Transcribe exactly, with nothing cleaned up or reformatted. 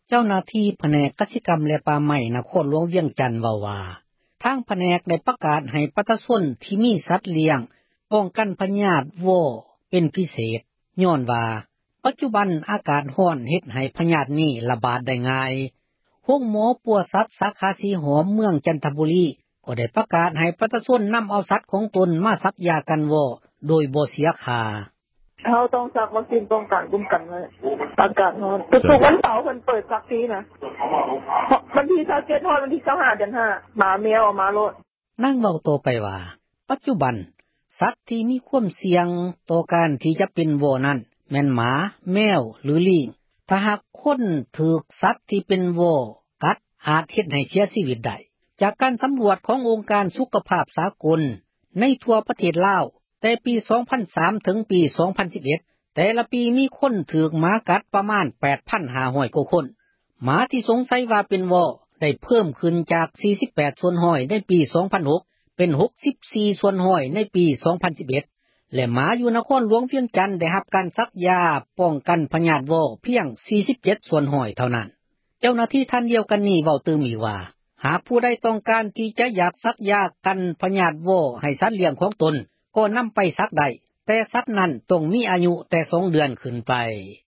เจ้าหน้าที่แผนกกสิกรรมและป่าไม้นครหลวงเวียงจันทน์เว้าว่าทางแผนกได้ประกาศให้ประชาชนที่มีสัตว์เลี้ยงป้องกันพยาธิวอเป็นพิเศษย้อนว่าปัจจุบันอากาศร้อนเฮ็ดให้พยาธินี้ระบาดได้ง่ายโรงหมอปัวสัตว์สาขาสีหอมเมืองจันทบุรีก็ได้ประกาศให้ประชาชนนําเอาสัตว์ของตนมาสักยากันวอโดยบ่เสียค่าเฮาต้องสักวัคซีนป้องกันกุมกันไว้อากาศร้อนทุกๆวันเสาร์เพิ่นเปิดสักทีนะวันที่ยี่สิบเจ็ดฮอดวันที่ยี่สิบห้าเดือนห้าหมาแมวออกมาโลดนางเว้าต่อไปว่าปัจจุบันสัตว์ที่มีความเสี่ยงต่อการที่จะเป็นวอนั้นแม่นหมาแมวหรือลิงถ้าหากคนถูกสัตว์ที่เป็นวอกัดอาจเฮ็ดให้เสียชีวิตได้จากการสำรวจขององค์การสุขภาพสากลในทั่วประเทศลาวแต่ปีสองพันสามถึงปีสองพันสิบเอ็ดแต่ละปีมีคนถูกหมากัดประมาณ แปดพันห้าร้อยกว่าคนหมาที่สงสัยว่าเป็นวอได้เพิ่มขึ้นจากสี่สิบแปดส่วนร้อยในปีสองพันหกเป็นหกสิบสี่ส่วนร้อยในปีสองพันสิบเอ็ดและหมาอยู่นครหลวงเวียงจันทน์ได้รับการซักยาป้องกันพยาธิวอเพียงสี่สิบเจ็ดส่วนร้อยเท่านั้นเจ้าหน้าที่ท่านเดียวกันนี้เว้าตื่มอีกว่าหากผู้ใดต้องการที่จะอยากซักยากันพยาธิวอให้สัตว์เลี้ยงของตนก็นําไปซักได้แต่สัตว์นั้นต้องมีอายุแต่สองเดือนขึ้นไป